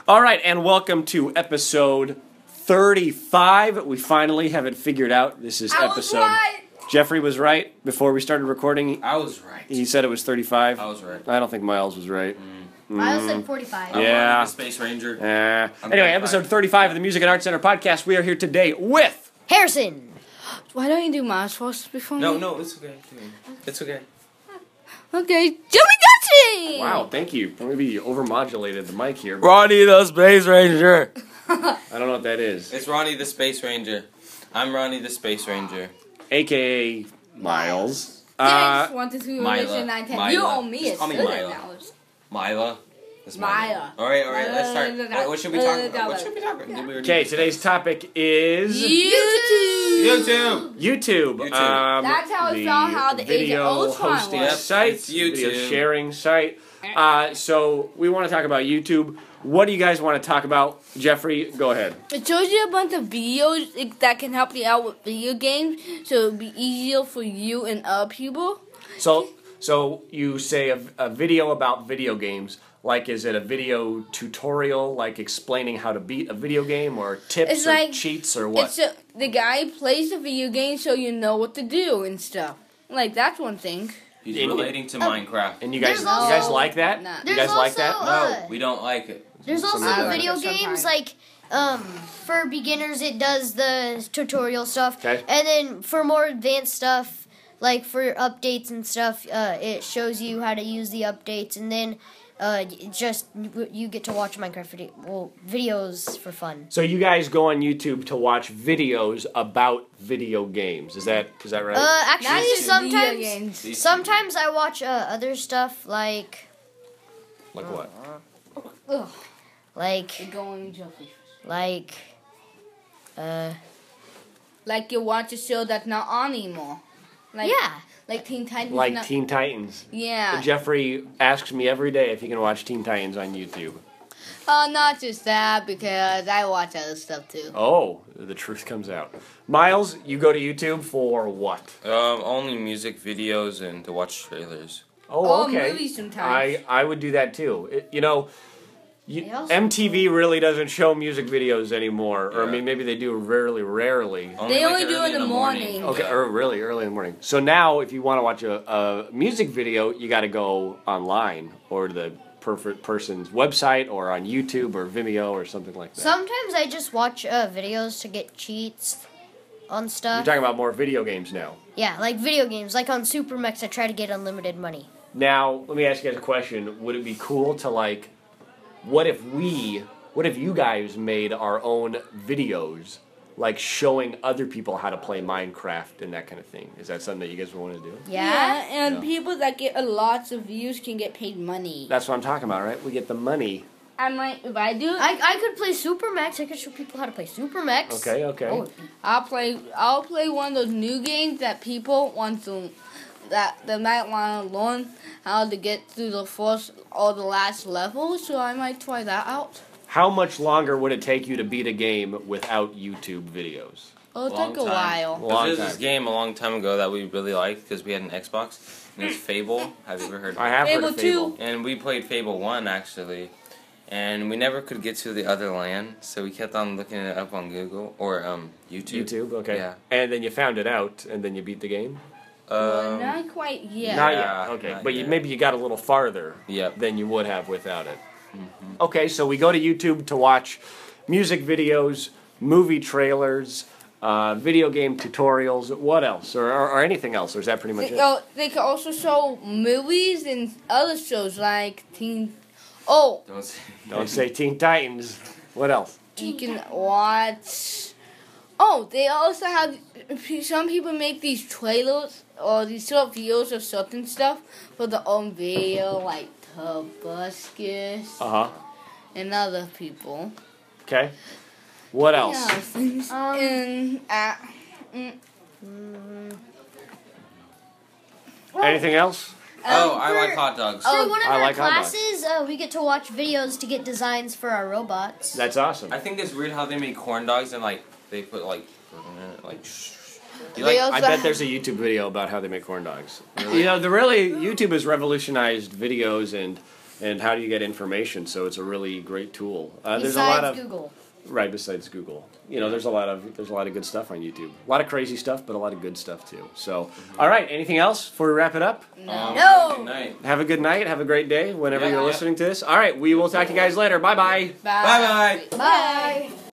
All right, and welcome to episode 35. We finally have it figured out. This is episode. Right. Jeffrey was right before we started recording. I was right. He said it was 35. I was right. I don't think Miles was right. I said 45. Yeah. I'm the Space Ranger. Anyway, episode 35 of the Music and Arts Center podcast. We are here today with Harrison. Why don't you do Miles first before me? No, it's okay. It's okay. Okay, Jimmy Dutchy! Wow, thank you. Maybe you overmodulated the mic here. Ronnie the Space Ranger. I don't know what that is. It's Ronnie the Space Ranger. I'm Ronnie the Space Ranger. AKA Miles. 1, 2, 3, Myla. 4, 9, 10. Myla. You owe me Just a call me sugar Myla. now. Myla. That's Myla. All right. Let's start. What should we talk about? What should we talk about? Okay, today's topic is YouTube! YouTube. That's how we found how the Age of video Ultron hosting was. Yep, site, it's YouTube. video sharing site. So we want to talk about YouTube. What do you guys want to talk about? Jeffrey, go ahead. It shows you a bunch of videos that can help you out with video games, so it'll be easier for you and other people. So you say a video about video games. Like, is it a video tutorial, like explaining how to beat a video game, or tips It's or like- cheats or what? The guy plays the video game so you know what to do and stuff. Like, that's one thing. He's relating to Minecraft. And you guys There's like that? Nah. You guys like that? No, we don't like it. There's also I like video it games sometimes. like for beginners it does the tutorial stuff. Okay. And then for more advanced stuff, like for updates and stuff, it shows you how to use the updates, and then you get to watch Minecraft videos for fun. So you guys go on YouTube to watch videos about video games. Is that right? Actually, Not just video games. sometimes I watch other stuff like Like what? Ugh. like Going jellyfish. like Like you watch a show that's not on anymore. Like, yeah. Like Teen Titans. Like not, Teen Titans. Yeah. Jeffrey asks me every day if he can watch Teen Titans on YouTube. Oh, not just that, because I watch other stuff too. Oh, the truth comes out. Miles, you go to YouTube for what? Only music videos and to watch trailers. Oh, Oh, okay. movies sometimes. I would do that too. They also- MTV really doesn't show music videos anymore, or I Yeah. mean maybe they do rarely. They only like do it early in the morning. Okay, Yeah. or really early in the morning. So now, if you want to watch a music video, you got to go online or to the perfect person's website, or on YouTube or Vimeo or something like that. Sometimes I just watch videos to get cheats on You're stuff. talking about more video games now. Yeah, like video games. Like on Supermax, I try to get unlimited money. Now, let me ask you guys a question. Would it be cool to, like, what if you guys made our own videos, like showing other people how to play Minecraft and that kind of thing? Is that something that you guys want to do? Yeah. and Yeah. people that get lots of views can get paid money. That's what I'm talking about, right? We get the money. And like, if I do, I could play Supermax. I could show people how to play Supermax. Okay. Oh, I'll play one of those new games that people want to, that they might want to learn how to get through the first or the last level. So I might try that out. How much longer would it take you to beat a game without YouTube videos? It'll Long take a time. while. Long There's time. this game a long time ago that we really liked because we had an Xbox. And it's Fable. Have you ever heard of I it? have heard Fable of Fable. 2. And we played Fable 1, actually. And we never could get to the other land, so we kept on looking it up on Google or YouTube. YouTube, okay. Yeah. And then you found it out, and then you beat the game? Not quite yet. Not Yeah, yet. Okay, not but yet. maybe you got a little farther Yep. than you would have without it. Okay, so we go to YouTube to watch music videos, movie trailers, video game tutorials. What else? Or anything else? Or is that pretty much it? They can also show movies and other shows like Teen. Oh, Don't say. Don't say Teen Titans. What else? you can watch. Oh, they also have. Some people make these trailers or these short videos of certain stuff for their own video, like Tobuscus Uh-huh. and other people. Okay. What else? Yeah, things and Anything else? Oh, I like hot dogs. For one of I our like hot dogs. classes, we get to watch videos to get designs for our robots. That's awesome. I think it's weird how they make corn dogs and they put you They like. also I bet have- there's a YouTube video about how they make corn dogs. You know, YouTube has revolutionized videos and and how do you get information. So it's a really great tool. There's a Besides lot of Google. right besides Google. You know, there's a lot of good stuff on YouTube. A lot of crazy stuff, but a lot of good stuff too. So, all right. Anything else before we wrap it up? No. Good night. Have a good night. Have a great day whenever Yeah, you're yeah. listening to this. All right. We will talk to you guys later. Bye bye. Bye bye. Bye.